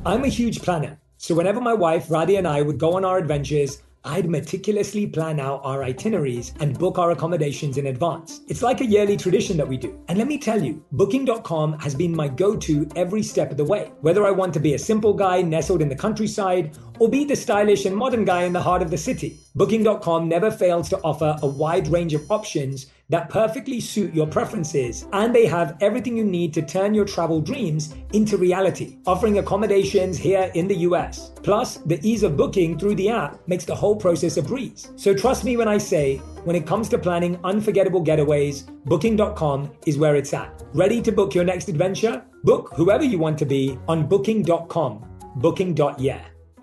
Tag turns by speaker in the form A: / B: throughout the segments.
A: I'm a huge planner, so whenever my wife Radhi and I would go on our adventures, I'd meticulously plan out our itineraries and book our accommodations in advance. It's like a yearly tradition that we do. And let me tell you, Booking.com has been my go-to every step of the way. Whether I want to be a simple guy nestled in the countryside or be the stylish and modern guy in the heart of the city, Booking.com never fails to offer a wide range of options that perfectly suit your preferences, and they have everything you need to turn your travel dreams into reality, offering accommodations here in the US. Plus, the ease of booking through the app makes the whole process a breeze. So trust me when I say, when it comes to planning unforgettable getaways, Booking.com is where it's at. Ready to book your next adventure? Book whoever you want to be on Booking.com. Booking.yeah.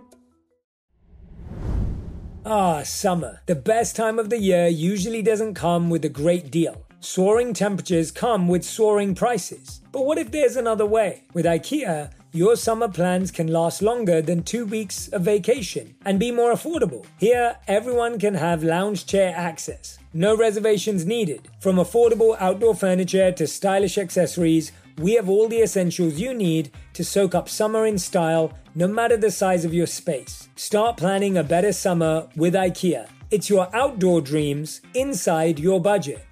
A: Summer. The best time of the year usually doesn't come with a great deal. Soaring temperatures come with soaring prices. But what if there's another way? With IKEA, your summer plans can last longer than 2 weeks of vacation and be more affordable. Here, everyone can have lounge chair access. No reservations needed. From affordable outdoor furniture to stylish accessories, we have all the essentials you need to soak up summer in style, no matter the size of your space. Start planning a better summer with IKEA. It's your outdoor dreams inside your budget.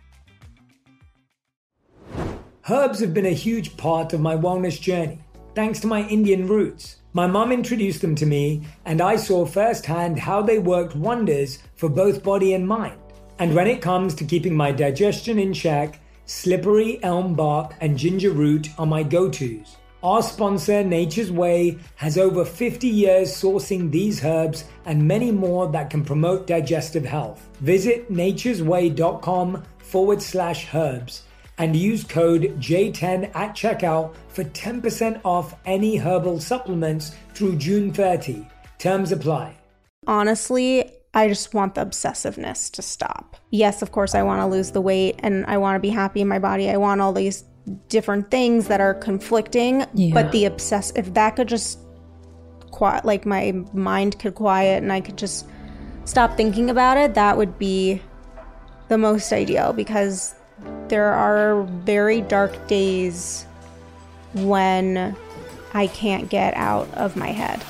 A: Herbs have been a huge part of my wellness journey, thanks to my Indian roots. My mum introduced them to me, and I saw firsthand how they worked wonders for both body and mind. And when it comes to keeping my digestion in check, slippery elm bark and ginger root are my go-tos. Our sponsor, Nature's Way, has over 50 years sourcing these herbs and many more that can promote digestive health. Visit naturesway.com/herbs and use code J10 at checkout for 10% off any herbal supplements through June 30. Terms apply.
B: Honestly, I just want the obsessiveness to stop. Yes, of course, I want to lose the weight and I want to be happy in my body. I want all these different things that are conflicting, but the if that could just quiet, like my mind could quiet and I could just stop thinking about it, that would be the most ideal, because there are very dark days when I can't get out of my head.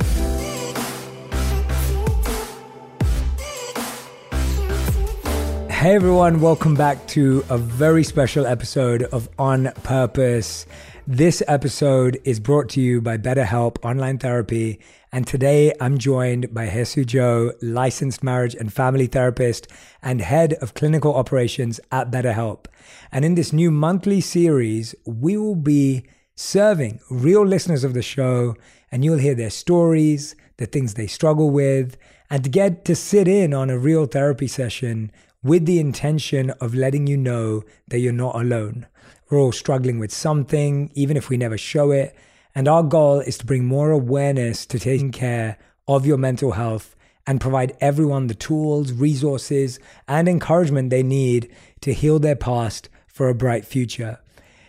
A: Hey everyone, welcome back to a very special episode of On Purpose. This episode is brought to you by BetterHelp Online Therapy, and today I'm joined by Jesus Joe, licensed marriage and family therapist and head of clinical operations at BetterHelp. And in this new monthly series, we will be serving real listeners of the show, and you'll hear their stories, the things they struggle with, and to get to sit in on a real therapy session with the intention of letting you know that you're not alone. We're all struggling with something, even if we never show it. And our goal is to bring more awareness to taking care of your mental health and provide everyone the tools, resources, and encouragement they need to heal their past for a bright future.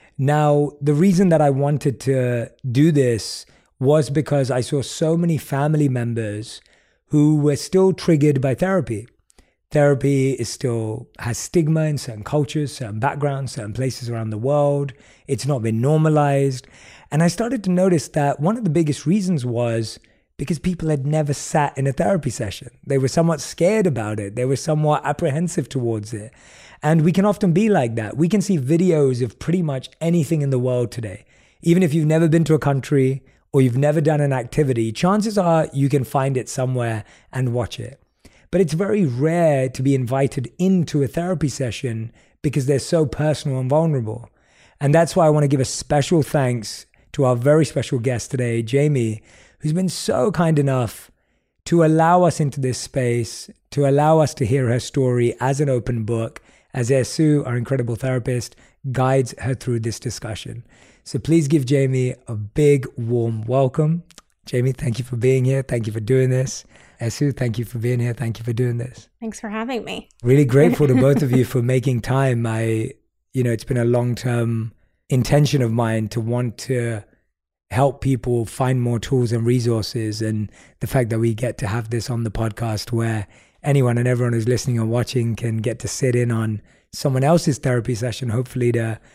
A: Now, the reason that I wanted to do this was because I saw so many family members who were still triggered by therapy. Therapy has stigma in certain cultures, certain backgrounds, certain places around the world. It's not been normalized. And I started to notice that one of the biggest reasons was because people had never sat in a therapy session. They were somewhat scared about it. They were somewhat apprehensive towards it. And we can often be like that. We can see videos of pretty much anything in the world today. Even if you've never been to a country or you've never done an activity, chances are you can find it somewhere and watch it. But it's very rare to be invited into a therapy session because they're so personal and vulnerable. And that's why I want to give a special thanks to our very special guest today, Jamie, who's been so kind enough to allow us into this space, to allow us to hear her story as an open book, as Jesus, our incredible therapist, guides her through this discussion. So please give Jamie a big, warm welcome. Jamie, thank you for being here. Thank you for doing this. Jesus, thank you for being here. Thank you for doing this.
B: Thanks for having me.
A: Really grateful to both of you for making time. It's been a long-term intention of mine to want to help people find more tools and resources. And the fact that we get to have this on the podcast where anyone and everyone who's listening and watching can get to sit in on someone else's therapy session, hopefully to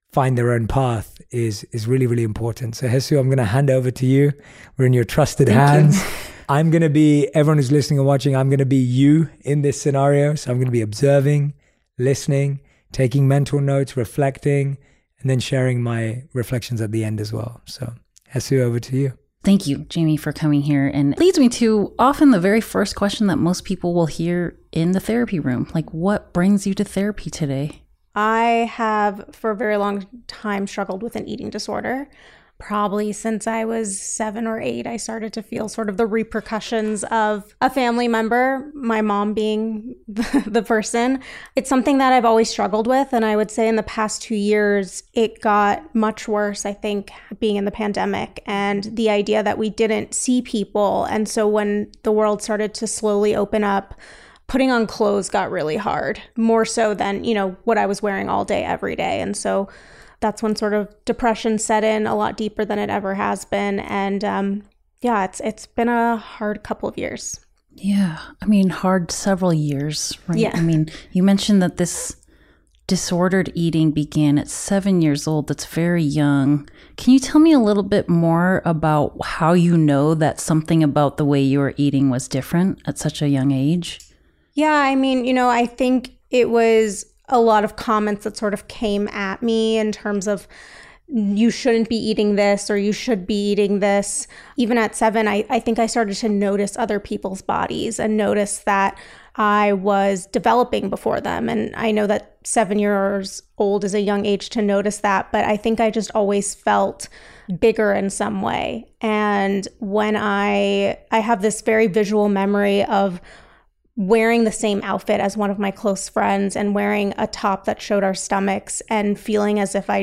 A: find their own path is really, really important. So Hesu, I'm going to hand over to you. We're in your trusted hands. I'm going to be, everyone who's listening and watching, I'm going to be you in this scenario. So I'm going to be observing, listening, taking mental notes, reflecting, and then sharing my reflections at the end as well. So Hesu, over to you.
C: Thank you, Jamie, for coming here. And it leads me to often the very first question that most people will hear in the therapy room. Like, what brings you to therapy today?
B: I have, for a very long time, struggled with an eating disorder. Probably since I was 7 or 8, I started to feel sort of the repercussions of a family member, my mom being the person. It's something that I've always struggled with. And I would say in the past 2 years, it got much worse, I think, being in the pandemic and the idea that we didn't see people. And so when the world started to slowly open up, putting on clothes got really hard, more so than, what I was wearing all day, every day. And so that's when sort of depression set in a lot deeper than it ever has been. And it's been a hard couple of years.
C: Yeah. I mean, hard several years, right?
B: Yeah.
C: I mean, you mentioned that this disordered eating began at 7 years old. That's very young. Can you tell me a little bit more about how you know that something about the way you were eating was different at such a young age?
B: Yeah, I mean, I think it was a lot of comments that sort of came at me in terms of you shouldn't be eating this or you should be eating this. Even at 7, I think I started to notice other people's bodies and notice that I was developing before them. And I know that 7 years old is a young age to notice that, but I think I just always felt bigger in some way. And when I have this very visual memory of wearing the same outfit as one of my close friends and wearing a top that showed our stomachs and feeling as if I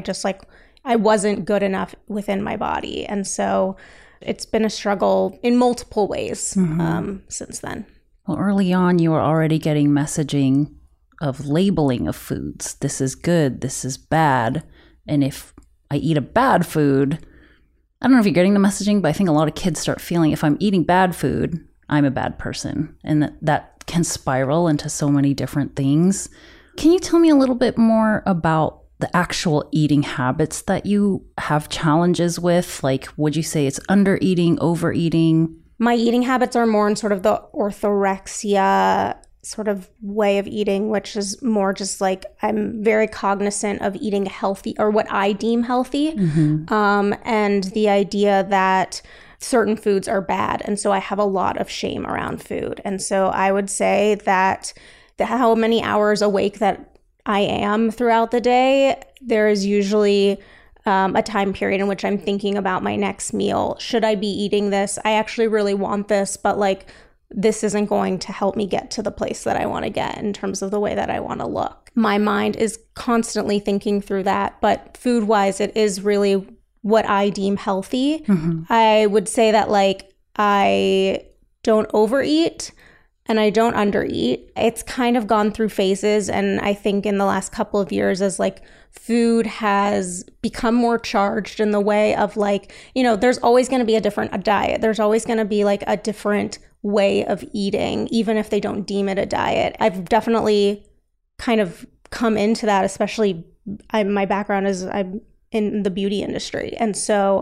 B: wasn't good enough within my body. And so it's been a struggle in multiple ways since then.
C: Well, early on, you were already getting messaging of labeling of foods. This is good, this is bad. And if I eat a bad food, I don't know if you're getting the messaging, but I think a lot of kids start feeling if I'm eating bad food, I'm a bad person. And that can spiral into so many different things. Can you tell me a little bit more about the actual eating habits that you have challenges with? Like, would you say it's under eating, overeating?
B: My eating habits are more in sort of the orthorexia sort of way of eating, which is more just like I'm very cognizant of eating healthy or what I deem healthy. And the idea that certain foods are bad. And so I have a lot of shame around food. And so I would say that how many hours awake that I am throughout the day, there is usually a time period in which I'm thinking about my next meal. Should I be eating this? I actually really want this, but this isn't going to help me get to the place that I want to get in terms of the way that I want to look. My mind is constantly thinking through that, but food-wise, it is really what I deem healthy. I would say that I don't overeat and I don't undereat. It's kind of gone through phases. And I think in the last couple of years as food has become more charged in the way of there's always going to be a diet. There's always going to be a different way of eating, even if they don't deem it a diet. I've definitely kind of come into that, especially my background is I'm in the beauty industry. And so,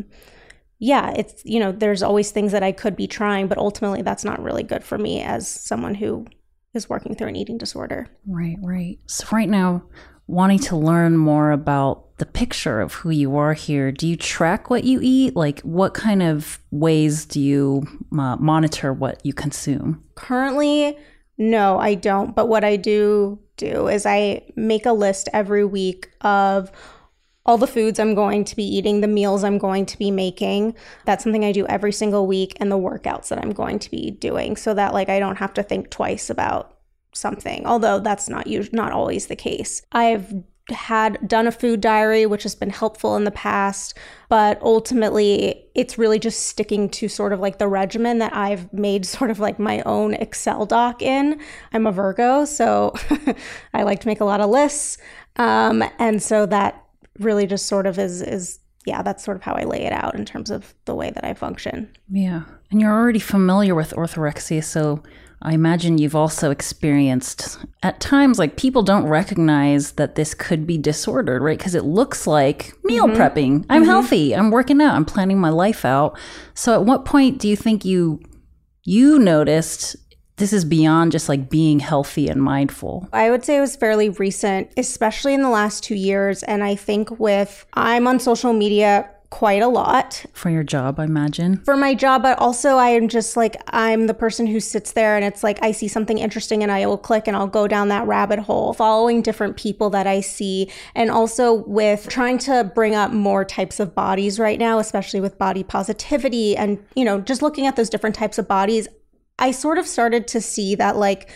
B: it's, there's always things that I could be trying, but ultimately that's not really good for me as someone who is working through an eating disorder.
C: Right. So right now, wanting to learn more about the picture of who you are here, do you track what you eat? What kind of ways do you monitor what you consume?
B: Currently, no, I don't. But what I do is I make a list every week of all the foods I'm going to be eating, the meals I'm going to be making. That's something I do every single week, and the workouts that I'm going to be doing so that I don't have to think twice about something, although that's not always the case. I've done a food diary, which has been helpful in the past, but ultimately it's really just sticking to sort of the regimen that I've made sort of my own Excel doc in. I'm a Virgo, so I like to make a lot of lists. And so that really just sort of is yeah, that's sort of how I lay it out in terms of the way that I function.
C: Yeah. And you're already familiar with orthorexia, so I imagine you've also experienced at times like people don't recognize that this could be disordered, right? Because it looks like meal prepping. I'm healthy. I'm working out. I'm planning my life out. So at what point do you think you noticed this is beyond just like being healthy and mindful?
B: I would say it was fairly recent, especially in the last 2 years. And I think I'm on social media quite a lot.
C: For your job, I imagine.
B: For my job, but also I am just like, I'm the person who sits there and it's like, I see something interesting and I will click and I'll go down that rabbit hole, following different people that I see. And also with trying to bring up more types of bodies right now, especially with body positivity and, just looking at those different types of bodies, I sort of started to see that like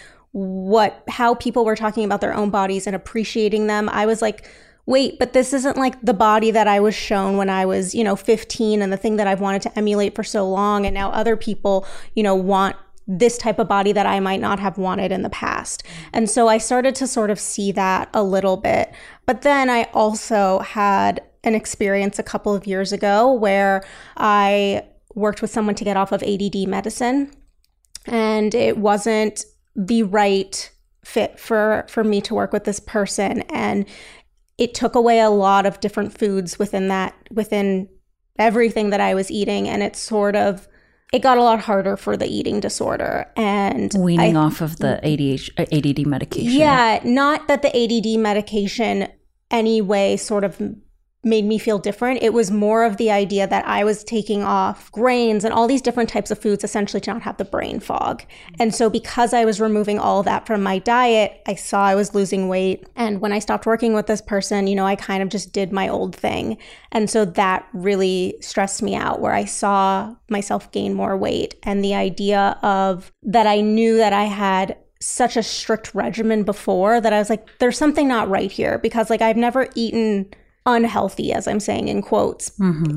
B: how people were talking about their own bodies and appreciating them. I was like, wait, but this isn't like the body that I was shown when I was, 15 and the thing that I've wanted to emulate for so long. And now other people, want this type of body that I might not have wanted in the past. And so I started to sort of see that a little bit. But then I also had an experience a couple of years ago where I worked with someone to get off of ADD medicine. And it wasn't the right fit for me to work with this person. And it took away a lot of different foods within everything that I was eating. And it got a lot harder for the eating disorder. And
C: weaning off of the ADD medication.
B: Yeah, not that the ADD medication anyway sort of made me feel different. It was more of the idea that I was taking off grains and all these different types of foods essentially to not have the brain fog. And so because I was removing all of that from my diet, I saw I was losing weight. And when I stopped working with this person, I kind of just did my old thing. And so that really stressed me out, where I saw myself gain more weight. And the idea of that, I knew that I had such a strict regimen before that I was like, there's something not right here, because like I've never eaten unhealthy, as I'm saying in quotes,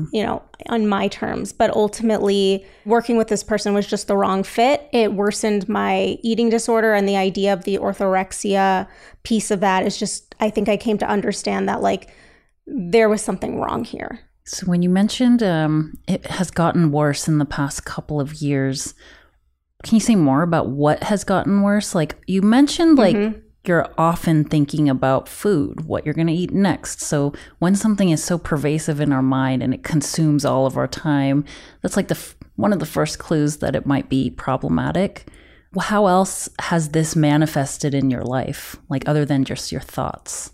B: on my terms. But ultimately, working with this person was just the wrong fit. It worsened my eating disorder, and the idea of the orthorexia piece of that is just, I think I came to understand that like there was something wrong here.
C: So when you mentioned it has gotten worse in the past couple of years, can you say more about what has gotten worse? Like you mentioned like you're often thinking about food, what you're going to eat next. So when something is so pervasive in our mind and it consumes all of our time, that's like one of the first clues that it might be problematic. Well, how else has this manifested in your life, like other than just your thoughts?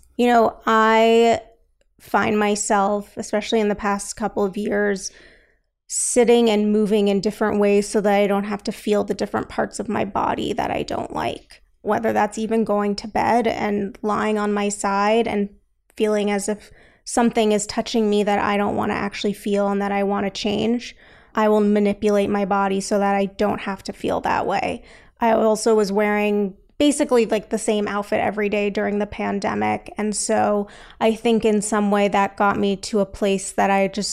B: I find myself, especially in the past couple of years, sitting and moving in different ways so that I don't have to feel the different parts of my body that I don't like. Whether that's even going to bed and lying on my side and feeling as if something is touching me that I don't want to actually feel and that I want to change. I will manipulate my body so that I don't have to feel that way. I also was wearing basically like the same outfit every day during the pandemic. And so I think in some way that got me to a place that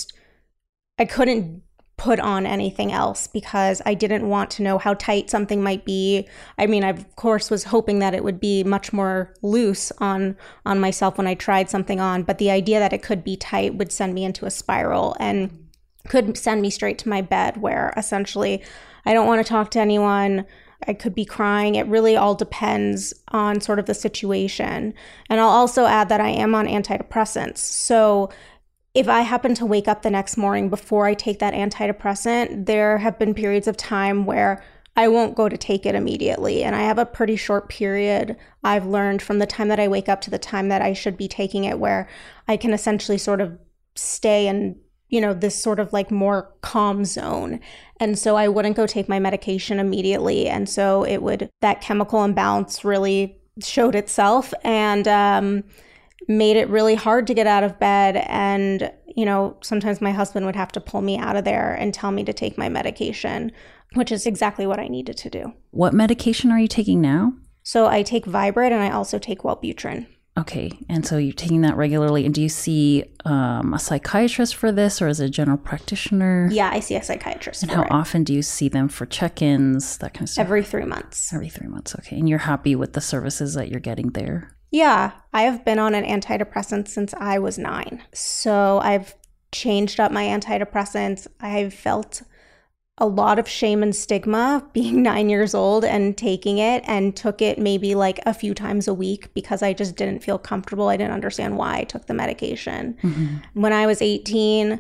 B: I couldn't put on anything else because I didn't want to know how tight something might be. I mean, I of course was hoping that it would be much more loose on myself when I tried something on, but the idea that it could be tight would send me into a spiral and could send me straight to my bed, where essentially I don't want to talk to anyone. I could be crying. It really all depends on sort of the situation. And I'll also add that I am on antidepressants. So if I happen to wake up the next morning before I take that antidepressant, there have been periods of time where I won't go to take it immediately. And I have a pretty short period, I've learned, from the time that I wake up to the time that I should be taking it, where I can essentially sort of stay in, this sort of like more calm zone. And so I wouldn't go take my medication immediately. And so that chemical imbalance really showed itself and made it really hard to get out of bed. And, sometimes my husband would have to pull me out of there and tell me to take my medication, which is exactly what I needed to do.
C: What medication are you taking now?
B: So I take Vibrate and I also take Wellbutrin.
C: Okay. And so you're taking that regularly. And do you see a psychiatrist for this, or is it a general practitioner?
B: Yeah, I see a psychiatrist.
C: And how often do you see them for check-ins, that kind of stuff?
B: Every 3 months.
C: Every 3 months. Okay. And you're happy with the services that you're getting there?
B: Yeah, I have been on an antidepressant since I was 9. So I've changed up my antidepressants. I felt a lot of shame and stigma being 9 years old and taking it, and took it maybe like a few times a week because I just didn't feel comfortable. I didn't understand why I took the medication. When I was 18,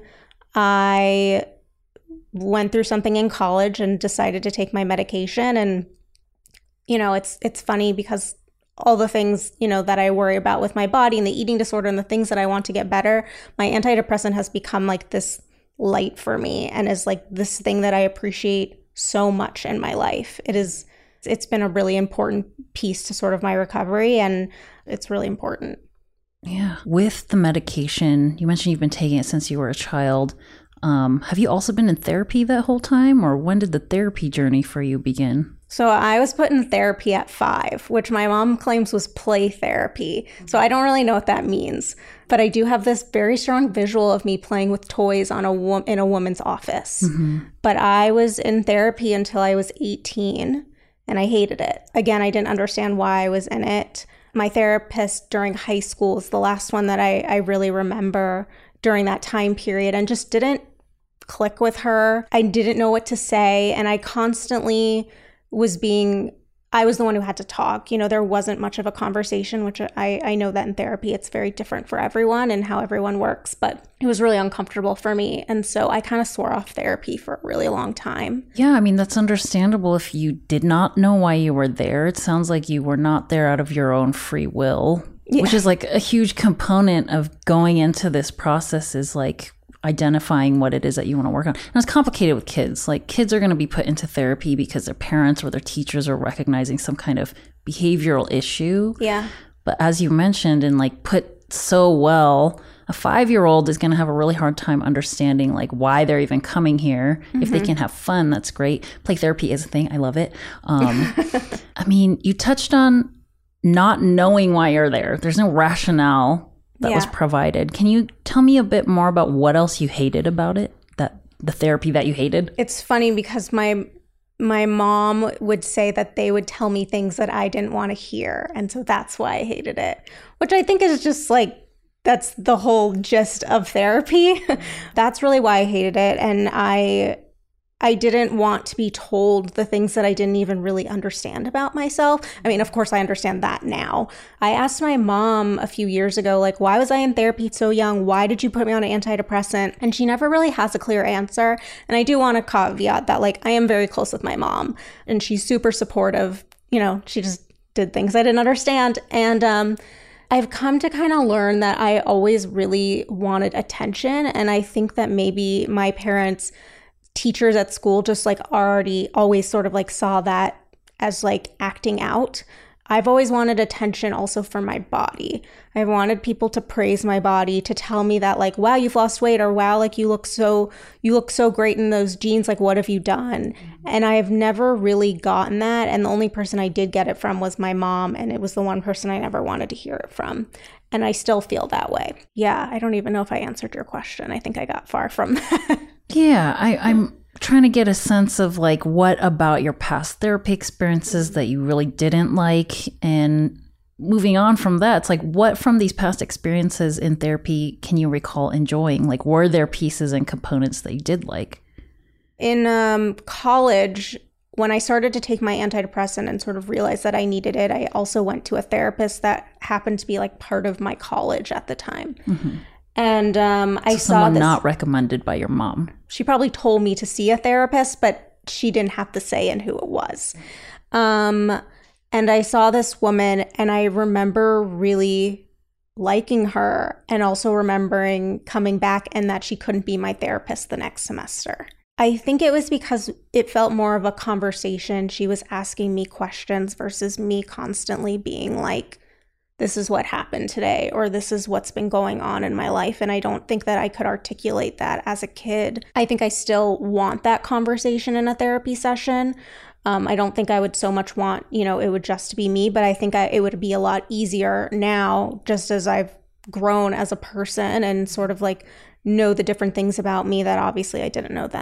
B: I went through something in college and decided to take my medication. And, you know, it's funny because all the things, you know, that I worry about with my body and the eating disorder and the things that I want to get better, my antidepressant has become like this light for me and is like this thing that I appreciate so much in my life. It's been a really important piece to sort of my recovery, and it's really important.
C: Yeah. With the medication, you mentioned you've been taking it since you were a child. Have you also been in therapy that whole time, or when did the therapy journey for you begin?
B: So I was put in therapy at 5, which my mom claims was play therapy. So I don't really know what that means. But I do have this very strong visual of me playing with toys on in a woman's office. But I was in therapy until I was 18, and I hated it. Again, I didn't understand why I was in it. My therapist during high school is the last one that I really remember during that time period, and just didn't click with her. I didn't know what to say, and I constantly I was the one who had to talk. You know, there wasn't much of a conversation, which I know that in therapy, it's very different for everyone and how everyone works, but it was really uncomfortable for me. And so I kind of swore off therapy for a really long time.
C: Yeah, I mean, that's understandable if you did not know why you were there. It sounds like you were not there out of your own free will, which is like a huge component of going into this process, is like identifying what it is that you want to work on. And it's complicated with kids. Like, kids are going to be put into therapy because their parents or their teachers are recognizing some kind of behavioral issue.
B: Yeah.
C: But as you mentioned, and like put so well, a 5-year-old is going to have a really hard time understanding like why they're even coming here. If they can have fun, that's great. Play therapy is a thing. I love it. I mean, you touched on not knowing why you're there. There's no rationale that was provided. Can you tell me a bit more about what else you hated about it, that the therapy that you hated?
B: It's funny because my mom would say that they would tell me things that I didn't want to hear. And so that's why I hated it, which I think is just like, that's the whole gist of therapy. That's really why I hated it. And I didn't want to be told the things that I didn't even really understand about myself. I mean, of course, I understand that now. I asked my mom a few years ago, like, why was I in therapy so young? Why did you put me on an antidepressant? And she never really has a clear answer. And I do want to caveat that, like, I am very close with my mom, and she's super supportive. You know, she just did things I didn't understand. And I've come to kind of learn that I always really wanted attention. And I think that maybe my parents, teachers at school, just like always sort of like saw that as like acting out. I've always wanted attention also for my body. I wanted people to praise my body, to tell me that like, wow, you've lost weight, or wow, like you look so great in those jeans. Like, what have you done? And I have never really gotten that. And the only person I did get it from was my mom. And it was the one person I never wanted to hear it from. And I still feel that way. Yeah. I don't even know if I answered your question. I think I got far from that.
C: Yeah, I'm trying to get a sense of like, what about your past therapy experiences that you really didn't like? And moving on from that, it's like, what from these past experiences in therapy can you recall enjoying? Like, were there pieces and components that you did like?
B: In college, when I started to take my antidepressant and sort of realized that I needed it, I also went to a therapist that happened to be like part of my college at the time. And I saw this,
C: not recommended by your mom.
B: She probably told me to see a therapist, but she didn't have to say in who it was. And I saw this woman, and I remember really liking her, and also remembering coming back and that she couldn't be my therapist the next semester. I think it was because it felt more of a conversation. She was asking me questions versus me constantly being like, this is what happened today, or this is what's been going on in my life. And I don't think that I could articulate that as a kid. I think I still want that conversation in a therapy session. I don't think I would so much want, you know, it would just be me, but I think it would be a lot easier now, just as I've grown as a person and sort of like know the different things about me that obviously I didn't know then.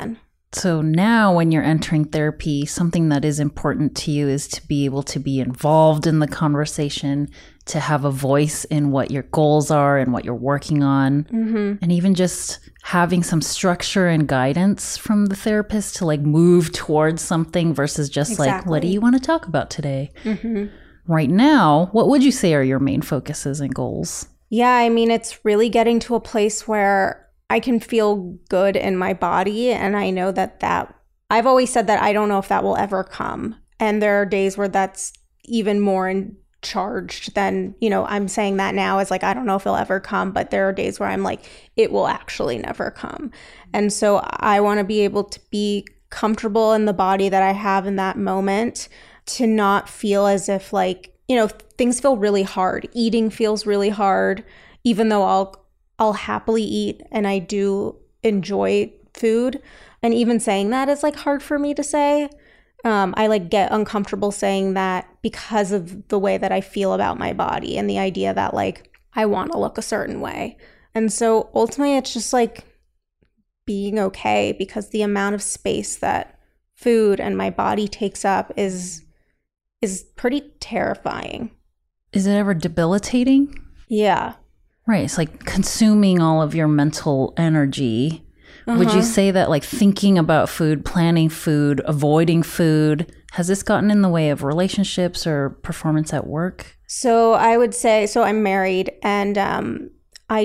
C: So now when you're entering therapy, something that is important to you is to be able to be involved in the conversation, to have a voice in what your goals are and what you're working on. And even just having some structure and guidance from the therapist to like move towards something versus just like, what do you want to talk about today? Right now, what would you say are your main focuses and goals?
B: Yeah, I mean, it's really getting to a place where I can feel good in my body. And I know that I've always said that I don't know if that will ever come. And there are days where that's even more charged than, I'm saying that now as like, I don't know if it'll ever come. But there are days where I'm like, it will actually never come. And so I want to be able to be comfortable in the body that I have in that moment, to not feel as if like, things feel really hard. Eating feels really hard, even though I'll happily eat and I do enjoy food. And even saying that is like hard for me to say. I like get uncomfortable saying that because of the way that I feel about my body and the idea that like I want to look a certain way. And so ultimately it's just like being okay, because the amount of space that food and my body takes up is pretty terrifying.
C: Is it ever debilitating?
B: Yeah.
C: Right. It's like consuming all of your mental energy. Would you say that like thinking about food, planning food, avoiding food, has this gotten in the way of relationships or performance at work?
B: So I would say, I'm married, and we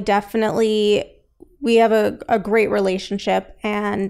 B: have a great relationship, and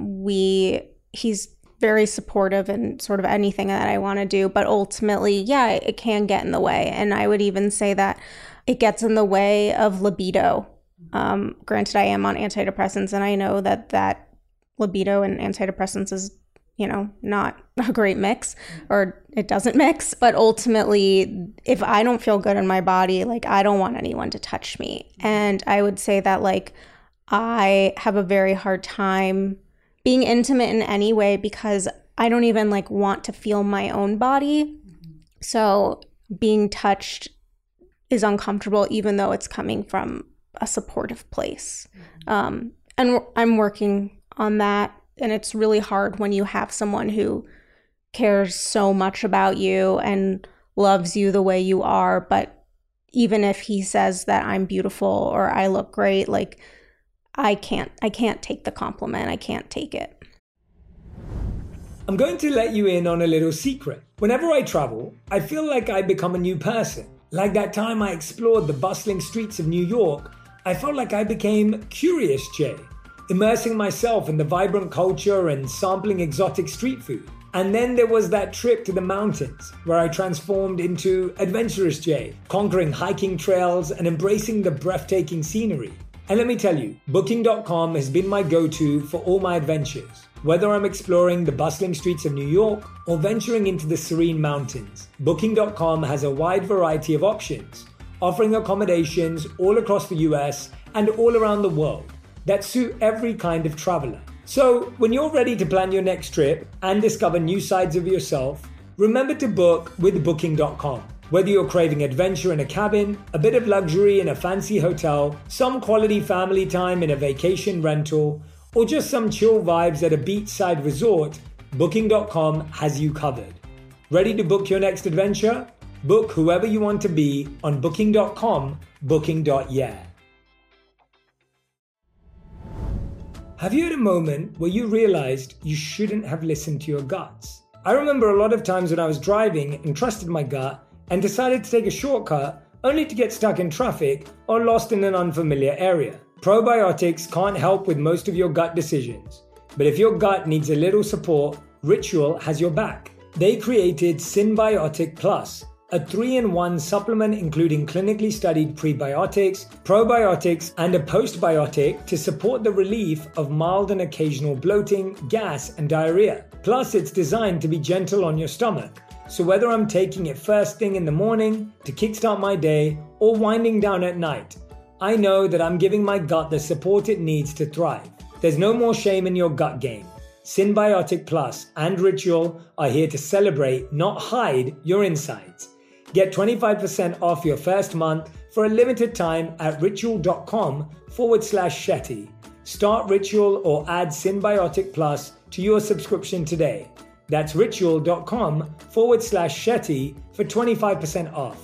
B: he's very supportive in sort of anything that I want to do. But ultimately, yeah, it can get in the way. And I would even say that it gets in the way of libido. Granted, I am on antidepressants, and I know that libido and antidepressants is, not a great mix, or it doesn't mix. But ultimately, if I don't feel good in my body, like I don't want anyone to touch me. And I would say that like I have a very hard time being intimate in any way, because I don't even like want to feel my own body. So being touched is uncomfortable, even though it's coming from a supportive place. And I'm working on that. And it's really hard when you have someone who cares so much about you and loves you the way you are. But even if he says that I'm beautiful or I look great, like I can't take the compliment. I can't take it.
A: I'm going to let you in on a little secret. Whenever I travel, I feel like I become a new person. Like that time I explored the bustling streets of New York, I felt like I became Curious Jay, immersing myself in the vibrant culture and sampling exotic street food. And then there was that trip to the mountains, where I transformed into Adventurous Jay, conquering hiking trails and embracing the breathtaking scenery. And let me tell you, Booking.com has been my go-to for all my adventures. Whether I'm exploring the bustling streets of New York or venturing into the serene mountains, Booking.com has a wide variety of options, offering accommodations all across the US and all around the world that suit every kind of traveler. So when you're ready to plan your next trip and discover new sides of yourself, remember to book with Booking.com. Whether you're craving adventure in a cabin, a bit of luxury in a fancy hotel, some quality family time in a vacation rental, or just some chill vibes at a beachside resort, Booking.com has you covered. Ready to book your next adventure? Book whoever you want to be on Booking.com, Booking.yeah. Have you had a moment where you realized you shouldn't have listened to your guts? I remember a lot of times when I was driving and trusted my gut and decided to take a shortcut only to get stuck in traffic or lost in an unfamiliar area. Probiotics can't help with most of your gut decisions, but if your gut needs a little support, Ritual has your back. They created Synbiotic Plus, a 3-in-1 supplement including clinically studied prebiotics, probiotics, and a postbiotic to support the relief of mild and occasional bloating, gas, and diarrhea. Plus, it's designed to be gentle on your stomach. So whether I'm taking it first thing in the morning to kickstart my day or winding down at night, I know that I'm giving my gut the support it needs to thrive. There's no more shame in your gut game. Synbiotic Plus and Ritual are here to celebrate, not hide, your insides. Get 25% off your first month for a limited time at ritual.com/Shetty. Start Ritual or add Synbiotic Plus to your subscription today. That's ritual.com/Shetty for 25% off.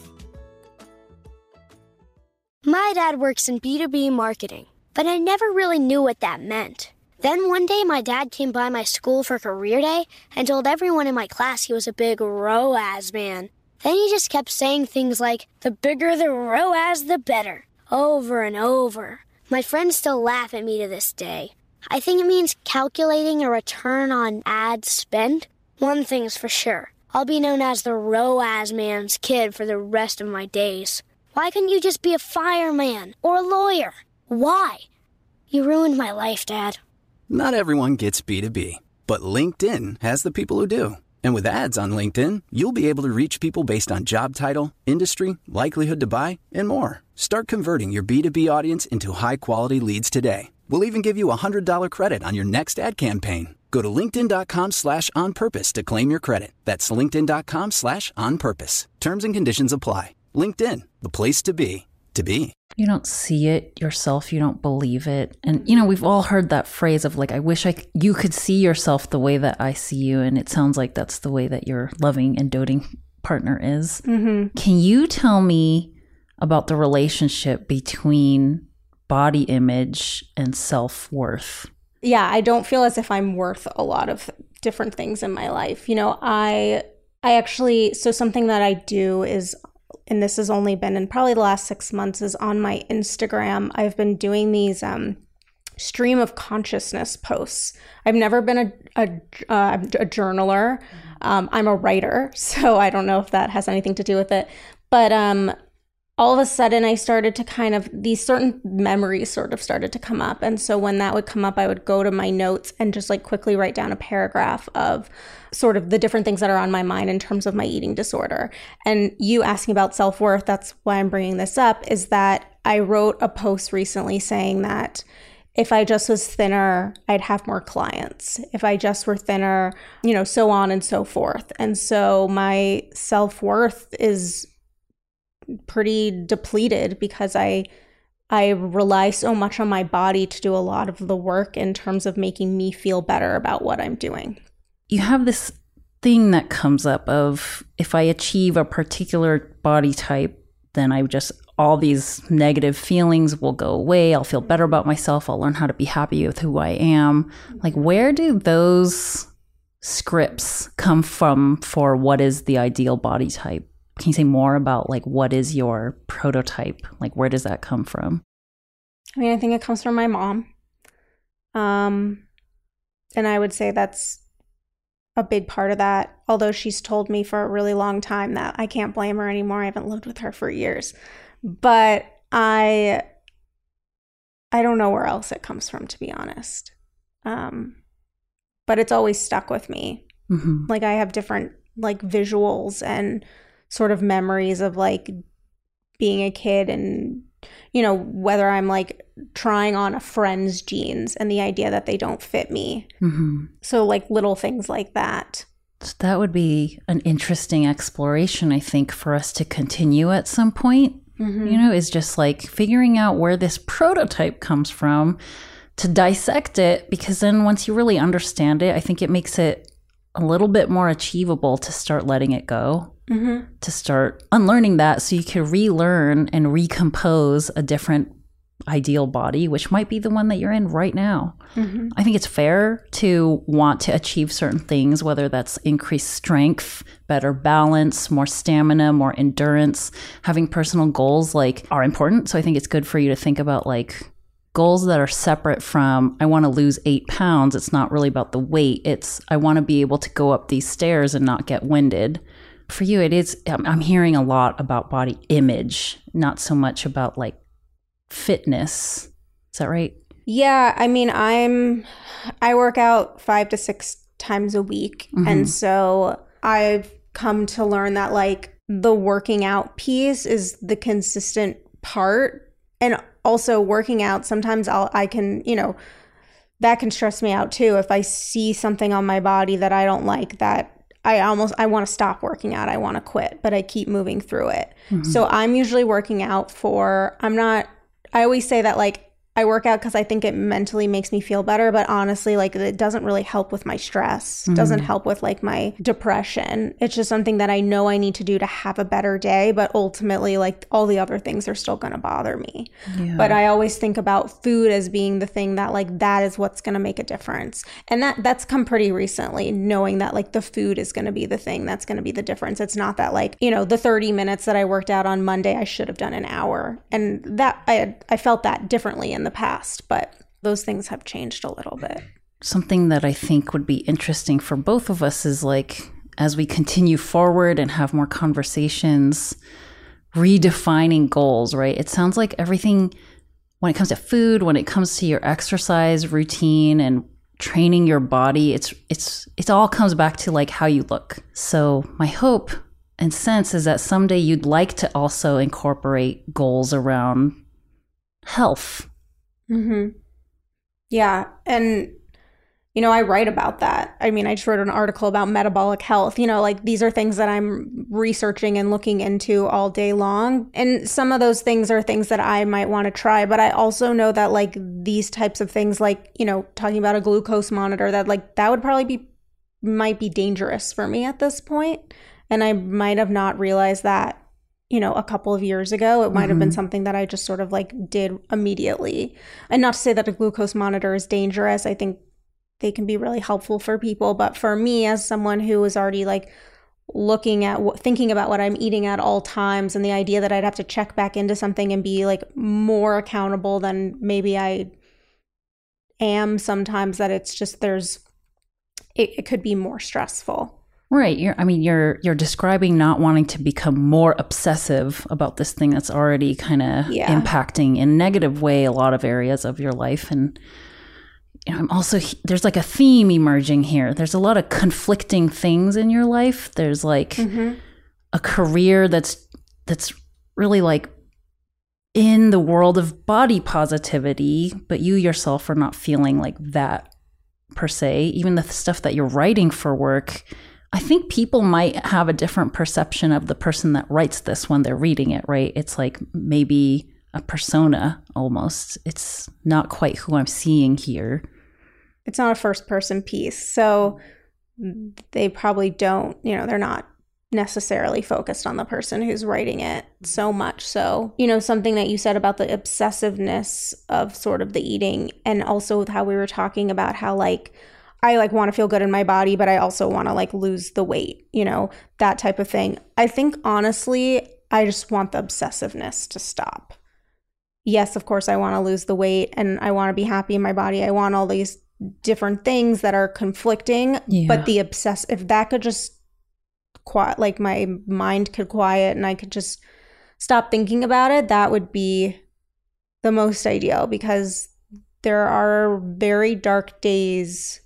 D: My dad works in B2B marketing, but I never really knew what that meant. Then one day my dad came by my school for career day and told everyone in my class he was a big ROAS man. Then he just kept saying things like, the bigger the ROAS, the better, over and over. My friends still laugh at me to this day. I think it means calculating a return on ad spend. One thing's for sure, I'll be known as the ROAS man's kid for the rest of my days. Why couldn't you just be a fireman or a lawyer? Why? You ruined my life, Dad.
E: Not everyone gets B2B, but LinkedIn has the people who do. And with ads on LinkedIn, you'll be able to reach people based on job title, industry, likelihood to buy, and more. Start converting your B2B audience into high-quality leads today. We'll even give you a $100 credit on your next ad campaign. Go to linkedin.com/onpurpose to claim your credit. That's linkedin.com/onpurpose. Terms and conditions apply. LinkedIn, the place to be, to be.
C: You don't see it yourself. You don't believe it. And, we've all heard that phrase of like, I wish you could see yourself the way that I see you. And it sounds like that's the way that your loving and doting partner is. Mm-hmm. Can you tell me about the relationship between body image and self-worth?
B: Yeah, I don't feel as if I'm worth a lot of different things in my life. I actually, so something that I do is, and this has only been in probably the last 6 months, is on my Instagram. I've been doing these stream of consciousness posts. I've never been a journaler. I'm a writer, so I don't know if that has anything to do with it. But all of a sudden I started to these certain memories sort of started to come up. And so when that would come up, I would go to my notes and just like quickly write down a paragraph of sort of the different things that are on my mind in terms of my eating disorder. And you asking about self-worth, that's why I'm bringing this up, is that I wrote a post recently saying that if I just was thinner, I'd have more clients. If I just were thinner, so on and so forth. And so my self-worth is pretty depleted because I rely so much on my body to do a lot of the work in terms of making me feel better about what I'm doing.
C: You have this thing that comes up of, if I achieve a particular body type, then all these negative feelings will go away. I'll feel better about myself. I'll learn how to be happy with who I am. Like, where do those scripts come from for what is the ideal body type? Can you say more about like what is your prototype? Like, where does that come from?
B: I mean, I think it comes from my mom. And I would say that's a big part of that. Although she's told me for a really long time that I can't blame her anymore. I haven't lived with her for years. But I don't know where else it comes from, to be honest. But it's always stuck with me. Mm-hmm. Like, I have different like visuals and sort of memories of like being a kid and, whether I'm like trying on a friend's jeans and the idea that they don't fit me. Mm-hmm. So like little things like that.
C: So that would be an interesting exploration, I think, for us to continue at some point, is just like figuring out where this prototype comes from, to dissect it, because then once you really understand it, I think it makes it a little bit more achievable to start letting it go. Mm-hmm. To start unlearning that so you can relearn and recompose a different ideal body, which might be the one that you're in right now. Mm-hmm. I think it's fair to want to achieve certain things, whether that's increased strength, better balance, more stamina, more endurance. Having personal goals are important. So I think it's good for you to think about goals that are separate from, I want to lose 8 pounds. It's not really about the weight. It's, I want to be able to go up these stairs and not get winded. For you, it is, I'm hearing a lot about body image, not so much about fitness. Is that right?
B: Yeah. I mean, I work out 5 to 6 times a week. Mm-hmm. And so I've come to learn that the working out piece is the consistent part. And also working out, sometimes I can, that can stress me out too. If I see something on my body that I don't like, that I want to stop working out. I want to quit, but I keep moving through it. Mm-hmm. So I'm usually working out I always say that I work out because I think it mentally makes me feel better, but honestly, like it doesn't really help with my stress, doesn't help with like my depression. It's just something that I know I need to do to have a better day, but ultimately like all the other things are still going to bother me. Yeah. But I always think about food as being the thing that like that is what's going to make a difference. And that's come pretty recently, knowing that like the food is going to be the thing that's going to be the difference. It's not that like, you know, the 30 minutes that I worked out on Monday, I should have done an hour. And that I felt that differently in the past, but those things have changed a little bit.
C: Something that I think would be interesting for both of us is like, as we continue forward and have more conversations, redefining goals, right? It sounds like everything, when it comes to food, when it comes to your exercise routine and training your body, it all comes back to like how you look. So my hope and sense is that someday you'd like to also incorporate goals around health.
B: Mm-hmm. Yeah. And, you know, I write about that. I mean, I just wrote an article about metabolic health. You know, like these are things that I'm researching and looking into all day long. And some of those things are things that I might want to try. But I also know that like these types of things, like, you know, talking about a glucose monitor, that like that would probably might be dangerous for me at this point. And I might have not realized that, you know, a couple of years ago. It might have been something that I just sort of like did immediately. And not to say that a glucose monitor is dangerous. I think they can be really helpful for people. But for me, as someone who was already like looking at thinking about what I'm eating at all times, and the idea that I'd have to check back into something and be like more accountable than maybe I am sometimes, that it's just it could be more stressful.
C: Right. You're describing not wanting to become more obsessive about this thing that's already kind of impacting in a negative way a lot of areas of your life. And you know, I'm also, there's like a theme emerging here. There's a lot of conflicting things in your life. There's like a career that's really like in the world of body positivity, but you yourself are not feeling like that per se. Even the stuff that you're writing for work, I think people might have a different perception of the person that writes this when they're reading it, right? It's like maybe a persona almost. It's not quite who I'm seeing here.
B: It's not a first person piece. So they probably don't, you know, they're not necessarily focused on the person who's writing it so much. So, you know, something that you said about the obsessiveness of sort of the eating, and also with how we were talking about how like, I like want to feel good in my body, but I also want to like lose the weight, you know, that type of thing. I think honestly, I just want the obsessiveness to stop. Yes, of course, I want to lose the weight and I want to be happy in my body. I want all these different things that are conflicting, but the if that could just quiet, like my mind could quiet and I could just stop thinking about it, that would be the most ideal, because there are very dark days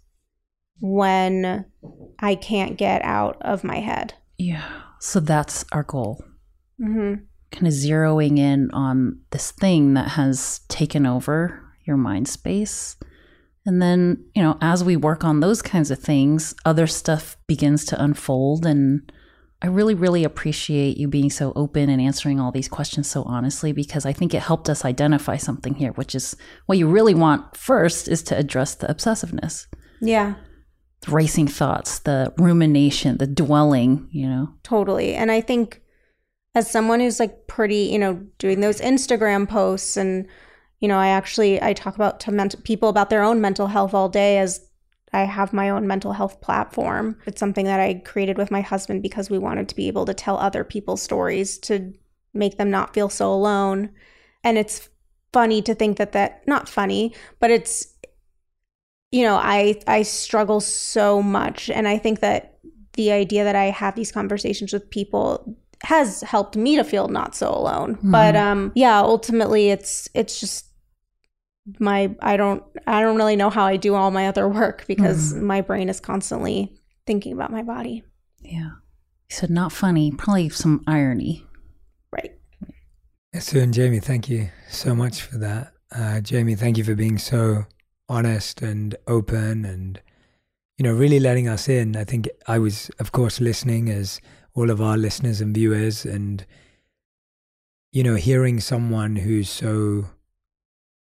B: when I can't get out of my head.
C: Yeah. So that's our goal.
B: Mm-hmm.
C: Kind of zeroing in on this thing that has taken over your mind space. And then, you know, as we work on those kinds of things, other stuff begins to unfold. And I really, really appreciate you being so open and answering all these questions so honestly, because I think it helped us identify something here, which is what you really want first is to address the obsessiveness.
B: Yeah.
C: The racing thoughts, the rumination, the dwelling, you know.
B: Totally. And I think as someone who's like pretty, you know, doing those Instagram posts, and, you know, I talk about to people about their own mental health all day, as I have my own mental health platform. It's something that I created with my husband because we wanted to be able to tell other people's stories to make them not feel so alone. And it's funny to think that not funny, but it's, you know, I struggle so much. And I think that the idea that I have these conversations with people has helped me to feel not so alone. Mm-hmm. But yeah, ultimately it's just I don't really know how I do all my other work, because my brain is constantly thinking about my body.
C: Yeah. You said not funny, probably some irony.
B: Right.
A: Sue and Jamie, thank you so much for that. Jamie, thank you for being so honest and open and, you know, really letting us in. I think I was, of course, listening as all of our listeners and viewers, and, you know, hearing someone who's so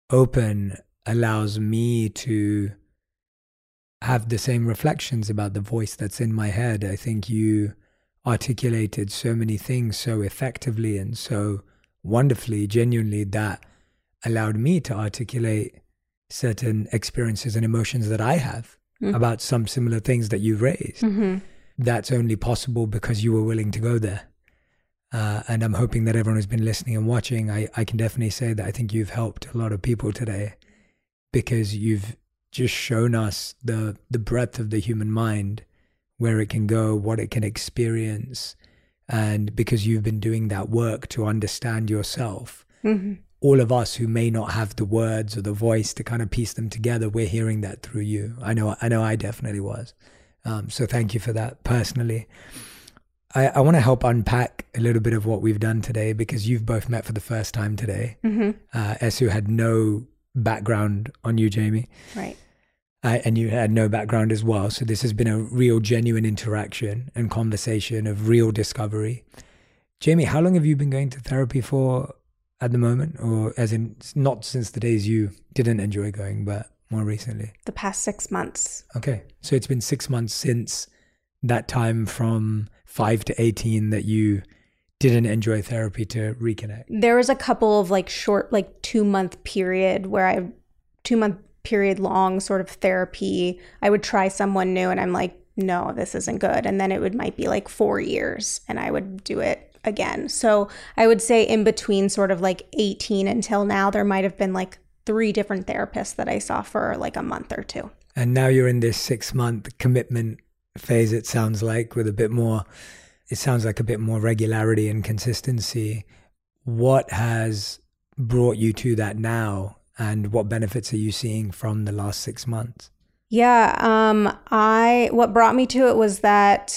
A: open allows me to have the same reflections about the voice that's in my head. I think you articulated so many things so effectively and so wonderfully, genuinely, that allowed me to articulate certain experiences and emotions that I have about some similar things that you've raised. That's only possible because you were willing to go there. And I'm hoping that everyone who's been listening and watching, I can definitely say that I think you've helped a lot of people today, because you've just shown us the breadth of the human mind, where it can go, what it can experience. And because you've been doing that work to understand yourself, all of us who may not have the words or the voice to kind of piece them together, we're hearing that through you. I know I definitely was. So thank you for that personally. I want to help unpack a little bit of what we've done today, because you've both met for the first time today. Esu had no background on you, Jamie.
B: Right.
A: And you had no background as well. So this has been a real genuine interaction and conversation of real discovery. Jamie, how long have you been going to therapy for at the moment? Or as in, not since the days you didn't enjoy going, but more recently?
B: The past 6 months.
A: Okay. So it's been 6 months since that time from 5 to 18 that you didn't enjoy therapy to reconnect.
B: There was a couple of short, 2 month period where 2 month period long sort of therapy. I would try someone new and I'm like, no, this isn't good. And then it might be 4 years and I would do it again. So I would say in between sort of 18 until now, there might have been 3 different therapists that I saw for a month or 2.
A: And now you're in this 6 month commitment phase, it sounds like, with a bit more regularity and consistency. What has brought you to that now? And what benefits are you seeing from the last 6 months?
B: Yeah, what brought me to it was that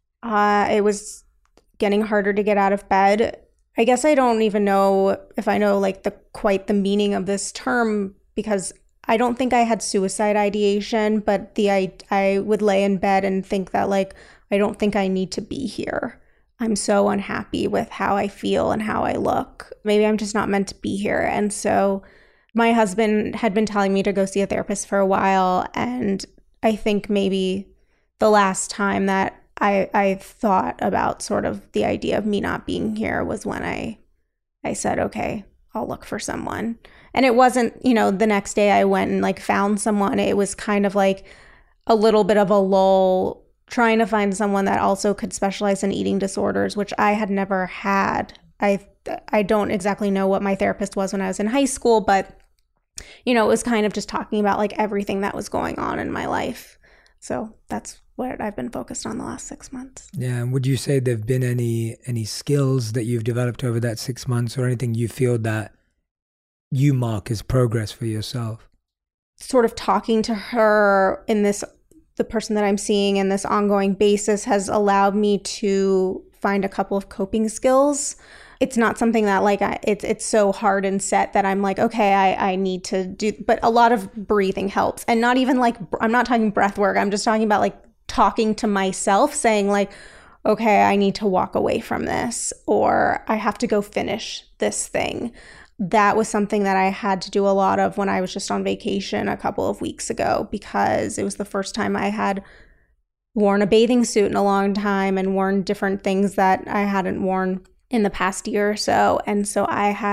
B: it was getting harder to get out of bed. I guess I don't even know if I know quite the meaning of this term, because I don't think I had suicide ideation, but I would lay in bed and think that I don't think I need to be here. I'm so unhappy with how I feel and how I look. Maybe I'm just not meant to be here. And so my husband had been telling me to go see a therapist for a while. And I think maybe the last time that I thought about sort of the idea of me not being here was when I said, okay, I'll look for someone. And it wasn't, the next day I went and found someone. It was kind of a little bit of a lull, trying to find someone that also could specialize in eating disorders, which I had never had. I don't exactly know what my therapist was when I was in high school, but it was kind of just talking about everything that was going on in my life. So that's what I've been focused on the last 6 months.
A: Yeah. And would you say there've been any skills that you've developed over that 6 months, or anything you feel that you mark as progress for yourself?
B: Sort of talking to her the person that I'm seeing in this ongoing basis has allowed me to find a couple of coping skills. It's not something that it's so hard and set that I'm okay, I need to do, but a lot of breathing helps. And not even I'm not talking breath work. I'm just talking about talking to myself, saying okay, I need to walk away from this, or I have to go finish this thing. That was something that I had to do a lot of when I was just on vacation a couple of weeks ago, because it was the first time I had worn a bathing suit in a long time and worn different things that I hadn't worn in the past year or so. And so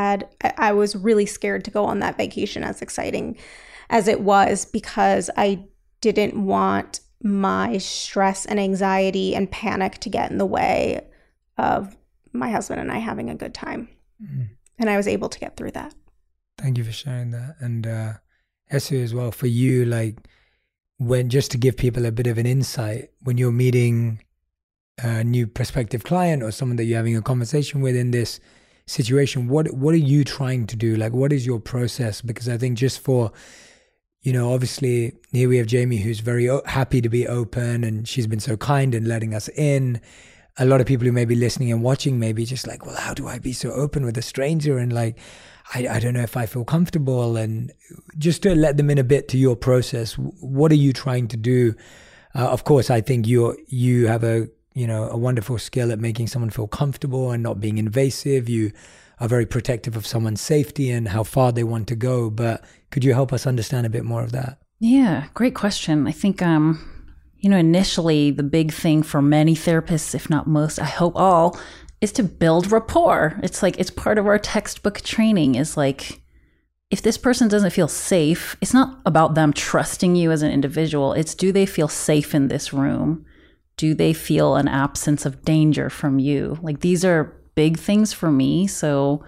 B: I was really scared to go on that vacation, as exciting as it was, because I didn't want my stress and anxiety and panic to get in the way of my husband and I having a good time. And I was able to get through that.
A: Thank you for sharing that. And Esu, as well, for you, when, just to give people a bit of an insight, when you're meeting a new prospective client or someone that you're having a conversation with in this situation, what are you trying to do? What is your process? Because I think just for, obviously here we have Jamie, who's very happy to be open, and she's been so kind in letting us in. A lot of people who may be listening and watching may be just well, how do I be so open with a stranger? And I don't know if I feel comfortable. And just to let them in a bit to your process, what are you trying to do? Of course, I think you have a wonderful skill at making someone feel comfortable and not being invasive. You are very protective of someone's safety and how far they want to go. But could you help us understand a bit more of that?
C: Yeah, great question. I think, initially the big thing for many therapists, if not most, I hope all, is to build rapport. It's like, it's part of our textbook training is like, if this person doesn't feel safe, it's not about them trusting you as an individual. It's, do they feel safe in this room? Do they feel an absence of danger from you? Like, these are big things for me. So,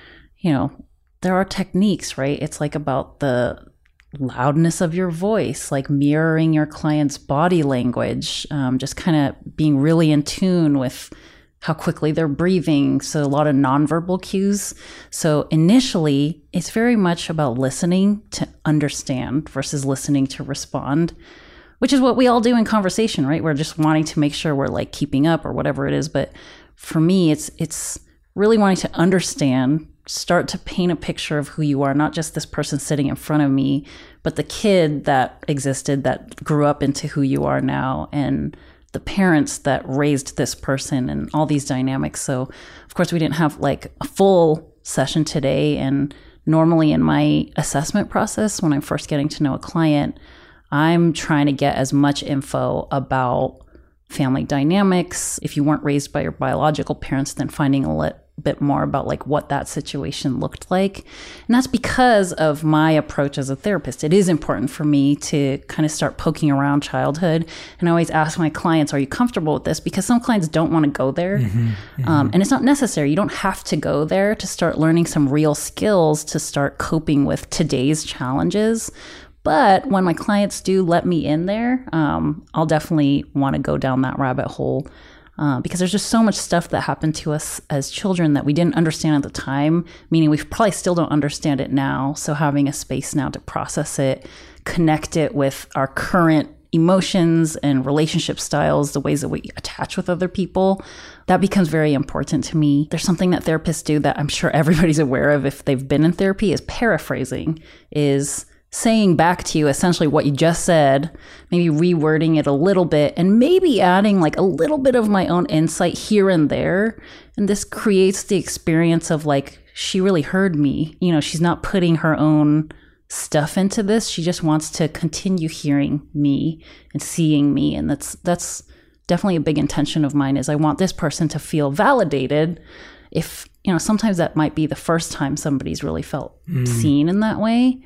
C: there are techniques, right? It's like about the loudness of your voice, like mirroring your client's body language, just kind of being really in tune with how quickly they're breathing. So a lot of nonverbal cues. So initially, it's very much about listening to understand versus listening to respond, which is what we all do in conversation, right? We're just wanting to make sure we're like keeping up or whatever it is. But for me, it's really wanting to understand, start to paint a picture of who you are, not just this person sitting in front of me, but the kid that existed, that grew up into who you are now, and the parents that raised this person, and all these dynamics. So of course we didn't have like a full session today. And normally in my assessment process, when I'm first getting to know a client, I'm trying to get as much info about family dynamics. If you weren't raised by your biological parents, then finding a bit more about like what that situation looked like. And that's because of my approach as a therapist. It is important for me to kind of start poking around childhood. And I always ask my clients, are you comfortable with this? Because some clients don't want to go there. And it's not necessary. You don't have to go there to start learning some real skills to start coping with today's challenges. But when my clients do let me in there, I'll definitely want to go down that rabbit hole. Because there's just so much stuff that happened to us as children that we didn't understand at the time, meaning we probably still don't understand it now. So having a space now to process it, connect it with our current emotions and relationship styles, the ways that we attach with other people, that becomes very important to me. There's something that therapists do that I'm sure everybody's aware of if they've been in therapy, is paraphrasing, is saying back to you essentially what you just said, maybe rewording it a little bit, and maybe adding like a little bit of my own insight here and there. And this creates the experience of like, she really heard me. She's not putting her own stuff into this. She just wants to continue hearing me and seeing me. And that's definitely a big intention of mine, is I want this person to feel validated. If sometimes that might be the first time somebody's really felt seen in that way.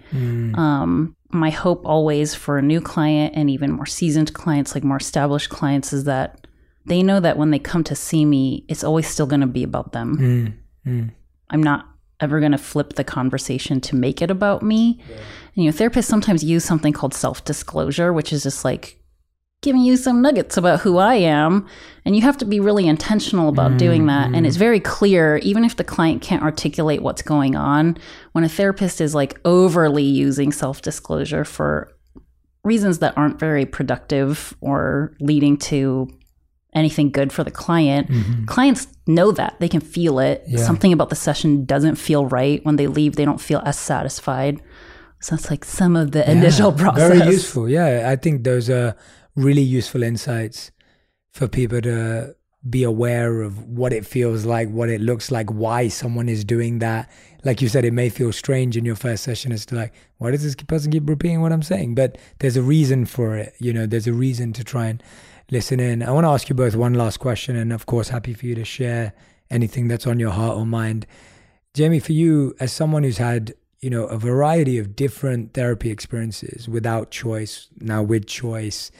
C: My hope always for a new client and even more seasoned clients, like more established clients, is that they know that when they come to see me, it's always still going to be about them. I'm not ever going to flip the conversation to make it about me. And, therapists sometimes use something called self-disclosure, which is just like giving you some nuggets about who I am. And you have to be really intentional about doing that. And it's very clear, even if the client can't articulate what's going on, when a therapist is like overly using self-disclosure for reasons that aren't very productive or leading to anything good for the client, clients know that. They can feel it. Something about the session doesn't feel right. When they leave, they don't feel as satisfied. So that's like some of the initial process.
A: Very useful. Yeah, I think those are really useful insights for people to be aware of what it feels like, what it looks like, why someone is doing that. Like you said, it may feel strange in your first session as to like, why does this person keep repeating what I'm saying? But there's a reason for it. There's a reason to try and listen in. I want to ask you both one last question, and of course, happy for you to share anything that's on your heart or mind. Jamie, for you, as someone who's had, a variety of different therapy experiences, without choice, now with choice,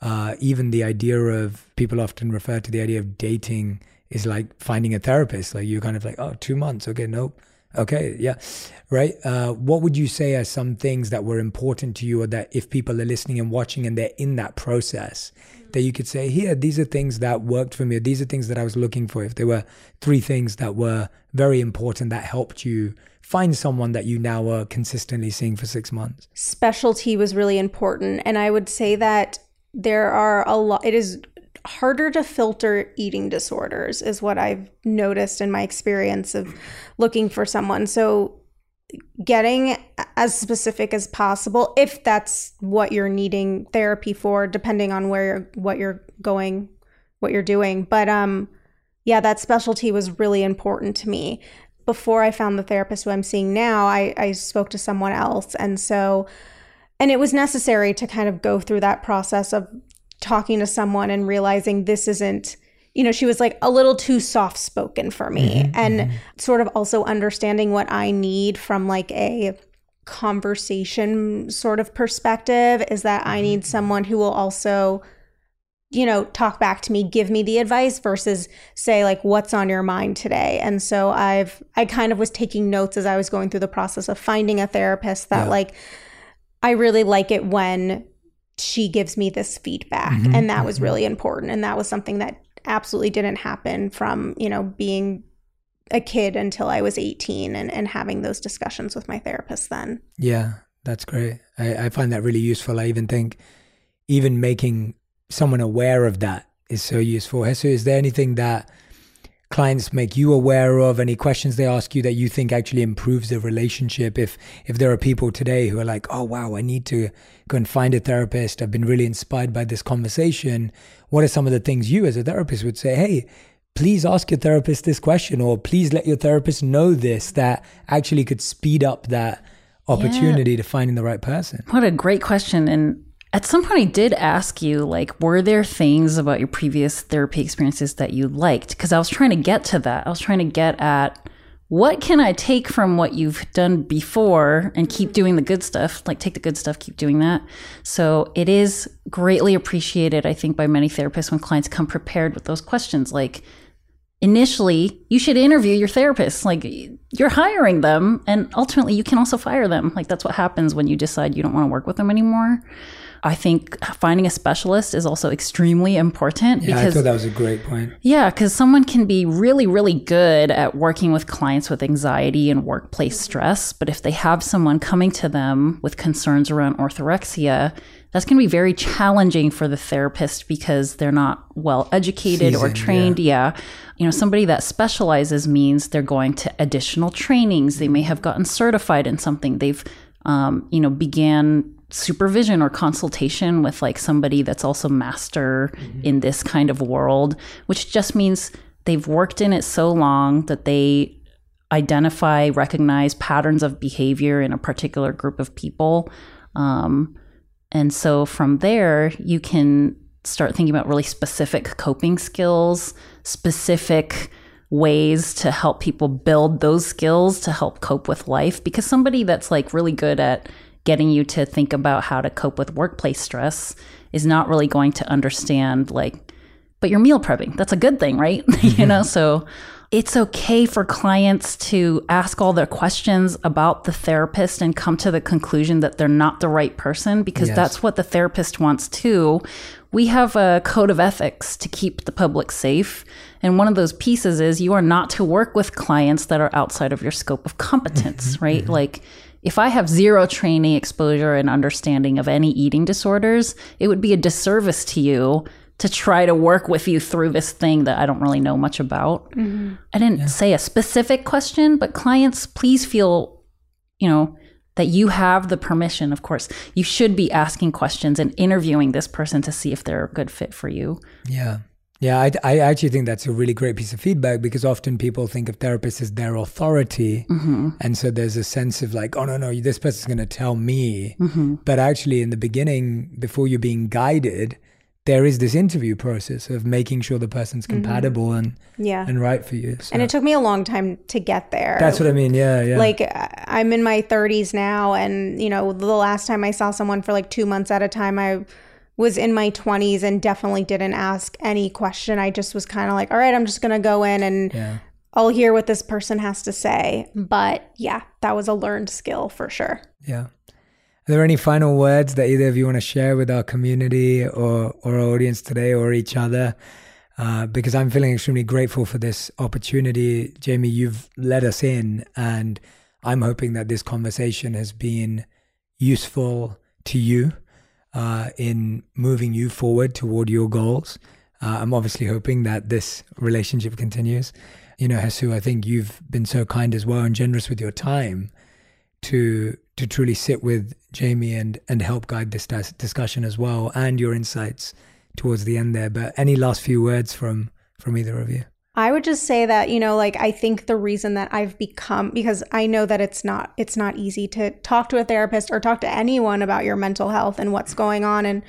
A: even the idea of, people often refer to the idea of dating is like finding a therapist. Like you're kind of like, 2 months. Okay, nope. Okay, yeah, right. What would you say are some things that were important to you, or that if people are listening and watching and they're in that process, that you could say, here, these are things that worked for me, or these are things that I was looking for. If there were 3 things that were very important that helped you find someone that you now are consistently seeing for 6 months.
B: Specialty was really important. And I would say that there are it is harder to filter eating disorders, is what I've noticed in my experience of looking for someone. So getting as specific as possible, if that's what you're needing therapy for, depending on what you're doing. But that specialty was really important to me. before I found the therapist who I'm seeing now, I spoke to someone else. And it was necessary to kind of go through that process of talking to someone and realizing this isn't, she was like a little too soft-spoken for me. And sort of also understanding what I need from like a conversation sort of perspective is that I need someone who will also, talk back to me, give me the advice versus say like, what's on your mind today? And so I kind of was taking notes as I was going through the process of finding a therapist that like, I really like it when she gives me this feedback. And that was really important. And that was something that absolutely didn't happen from, being a kid until I was 18 and having those discussions with my therapist then.
A: Yeah, that's great. I find that really useful. I even think even making someone aware of that is so useful. Hesu, is there anything that clients make you aware of, any questions they ask you that you think actually improves the relationship? If there are people today who are like, oh, wow, I need to go and find a therapist. I've been really inspired by this conversation. What are some of the things you as a therapist would say, hey, please ask your therapist this question, or please let your therapist know this, that actually could speed up that opportunity to finding the right person?
C: What a great question. And at some point I did ask you, like, were there things about your previous therapy experiences that you liked? Because I was trying to get to that. I was trying to get at, what can I take from what you've done before and keep doing the good stuff? Like, take the good stuff, keep doing that. So it is greatly appreciated, I think, by many therapists when clients come prepared with those questions. Like, initially, you should interview your therapist. Like, you're hiring them, and ultimately you can also fire them. Like, that's what happens when you decide you don't want to work with them anymore. I think finding a specialist is also extremely important.
A: Yeah, I thought that was a great point.
C: Yeah, because someone can be really, really good at working with clients with anxiety and workplace stress. But if they have someone coming to them with concerns around orthorexia, that's going to be very challenging for the therapist because they're not well educated or trained. Yeah. Somebody that specializes means they're going to additional trainings. They may have gotten certified in something. They've, began supervision or consultation with like somebody that's also master in this kind of world, which just means they've worked in it so long that they recognize patterns of behavior in a particular group of people. And so from there, you can start thinking about really specific coping skills, specific ways to help people build those skills to help cope with life. Because somebody that's like really good at getting you to think about how to cope with workplace stress is not really going to understand, like, but you're meal prepping. That's a good thing, right? So it's okay for clients to ask all their questions about the therapist and come to the conclusion that they're not the right person, because that's what the therapist wants too. We have a code of ethics to keep the public safe. And one of those pieces is you are not to work with clients that are outside of your scope of competence, right? Like, if I have zero training, exposure, and understanding of any eating disorders, it would be a disservice to you to try to work with you through this thing that I don't really know much about. I didn't say a specific question, but clients, please feel, that you have the permission. Of course, you should be asking questions and interviewing this person to see if they're a good fit for you.
A: Yeah, I actually think that's a really great piece of feedback, because often people think of therapists as their authority. And so there's a sense of like, oh, no, this person's going to tell me. But actually in the beginning, before you're being guided, there is this interview process of making sure the person's compatible and right for you. So.
B: And it took me a long time to get there.
A: That's what I mean. Yeah.
B: Like, I'm in my 30s now. And, the last time I saw someone for like 2 months at a time, I was in my 20s and definitely didn't ask any question. I just was kind of like, all right, I'm just going to go in and I'll hear what this person has to say. But yeah, that was a learned skill for sure.
A: Yeah. Are there any final words that either of you want to share with our community or our audience today, or each other? Because I'm feeling extremely grateful for this opportunity. Jamie, you've let us in, and I'm hoping that this conversation has been useful to you in moving you forward toward your goals. I'm obviously hoping that this relationship continues. Hesu, I think you've been so kind as well and generous with your time to truly sit with Jamie and help guide this discussion as well, and your insights towards the end there. But any last few words from either of you?
B: I would just say that, like, I think the reason that I've become, because I know that it's not easy to talk to a therapist or talk to anyone about your mental health and what's going on. And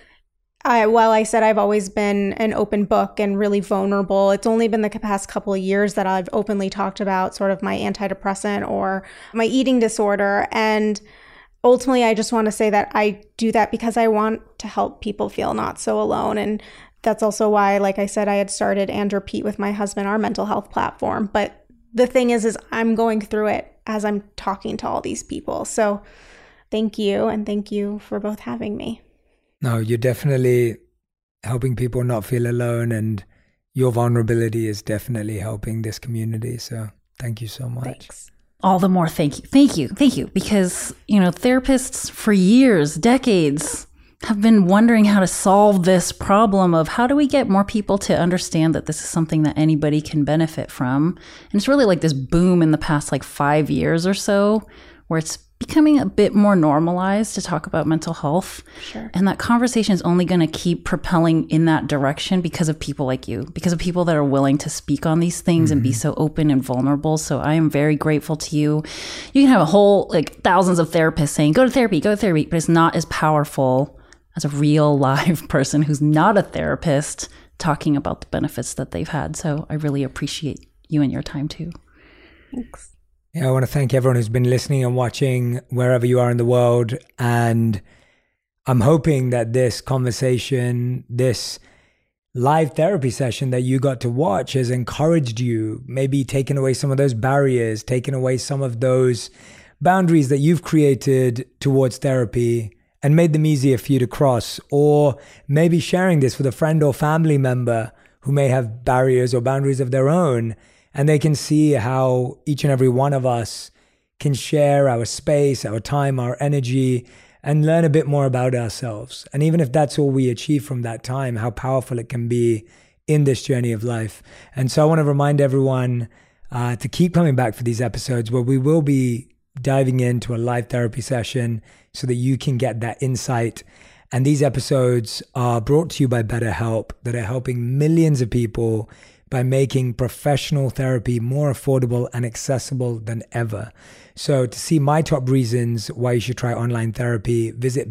B: while I said I've always been an open book and really vulnerable, it's only been the past couple of years that I've openly talked about sort of my antidepressant or my eating disorder. And ultimately, I just want to say that I do that because I want to help people feel not so alone. And that's also why, like I said, I had started And Repeat with my husband, our mental health platform. But the thing is I'm going through it as I'm talking to all these people. So thank you. And thank you for both having me.
A: No, you're definitely helping people not feel alone. And your vulnerability is definitely helping this community. So thank you so much.
B: Thanks.
C: All the more thank you. Thank you. Thank you. Because, therapists for years, decades, have been wondering how to solve this problem of how do we get more people to understand that this is something that anybody can benefit from. And it's really like this boom in the past 5 years or so where it's becoming a bit more normalized to talk about mental health.
B: Sure.
C: And that conversation is only going to keep propelling in that direction because of people like you, because of people that are willing to speak on these things and be so open and vulnerable. So I am very grateful to you. You can have a whole, thousands of therapists saying, go to therapy, but it's not as powerful as a real live person who's not a therapist talking about the benefits that they've had. So I really appreciate you and your time too.
B: Thanks.
A: Yeah, I want to thank everyone who's been listening and watching wherever you are in the world. And I'm hoping that this conversation, this live therapy session that you got to watch has encouraged you, maybe taken away some of those barriers, taken away some of those boundaries that you've created towards therapy and made them easier for you to cross, or maybe sharing this with a friend or family member who may have barriers or boundaries of their own, and they can see how each and every one of us can share our space, our time, our energy, and learn a bit more about ourselves. And even if that's all we achieve from that time, how powerful it can be in this journey of life. And so I want to remind everyone to keep coming back for these episodes where we will be diving into a live therapy session so that you can get that insight. And these episodes are brought to you by BetterHelp, that are helping millions of people by making professional therapy more affordable and accessible than ever. So to see my top reasons why you should try online therapy, visit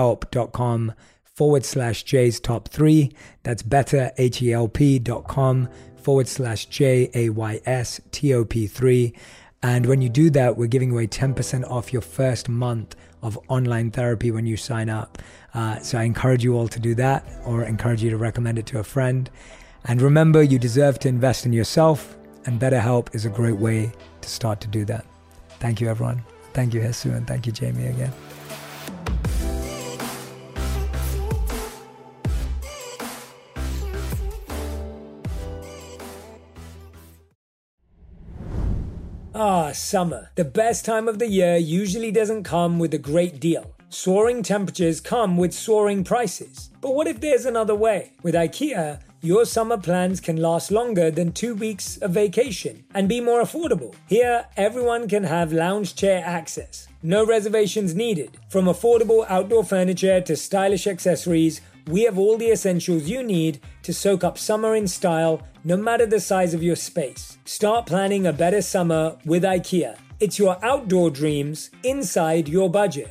A: betterhelp.com/Jay's top 3. That's betterhelp.com/JAYS TOP 3. And when you do that, we're giving away 10% off your first month of online therapy when you sign up. So I encourage you all to do that, or encourage you to recommend it to a friend. And remember, you deserve to invest in yourself, and BetterHelp is a great way to start to do that. Thank you, everyone. Thank you, Jesus, and thank you, Jamie, again. Summer. The best time of the year usually doesn't come with a great deal. Soaring temperatures come with soaring prices. But what if there's another way? With IKEA, your summer plans can last longer than 2 weeks of vacation and be more affordable. Here, everyone can have lounge chair access. No reservations needed. From affordable outdoor furniture to stylish accessories, we have all the essentials you need to soak up summer in style, no matter the size of your space. Start planning a better summer with IKEA. It's your outdoor dreams inside your budget.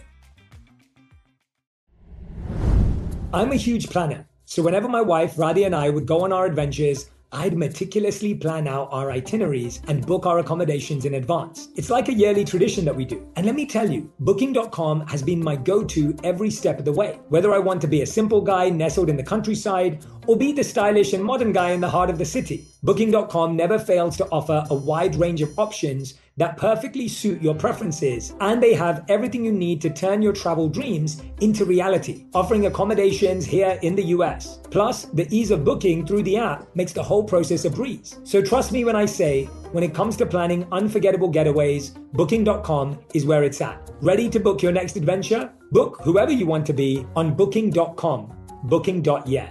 A: I'm a huge planner, so whenever my wife Radhi and I would go on our adventures, I'd meticulously plan out our itineraries and book our accommodations in advance. It's like a yearly tradition that we do. And let me tell you, Booking.com has been my go-to every step of the way. Whether I want to be a simple guy nestled in the countryside or be the stylish and modern guy in the heart of the city, Booking.com never fails to offer a wide range of options that perfectly suit your preferences, and they have everything you need to turn your travel dreams into reality, offering accommodations here in the US. Plus, the ease of booking through the app makes the whole process a breeze. So trust me when I say, when it comes to planning unforgettable getaways, Booking.com is where it's at. Ready to book your next adventure? Book whoever you want to be on Booking.com. Booking.yeah.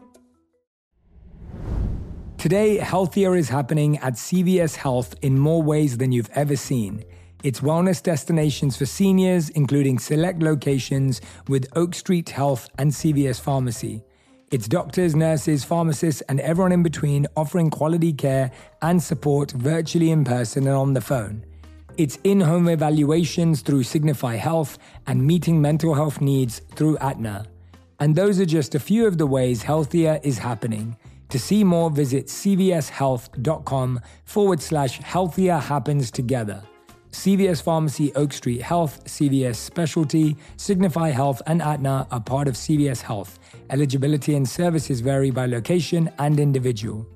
A: Today, healthier is happening at CVS Health in more ways than you've ever seen. It's wellness destinations for seniors, including select locations with Oak Street Health and CVS Pharmacy. It's doctors, nurses, pharmacists, and everyone in between offering quality care and support virtually, in person, and on the phone. It's in-home evaluations through Signify Health and meeting mental health needs through Aetna. And those are just a few of the ways healthier is happening. To see more, visit cvshealth.com/healthier happens together. CVS Pharmacy, Oak Street Health, CVS Specialty, Signify Health, and Aetna are part of CVS Health. Eligibility and services vary by location and individual.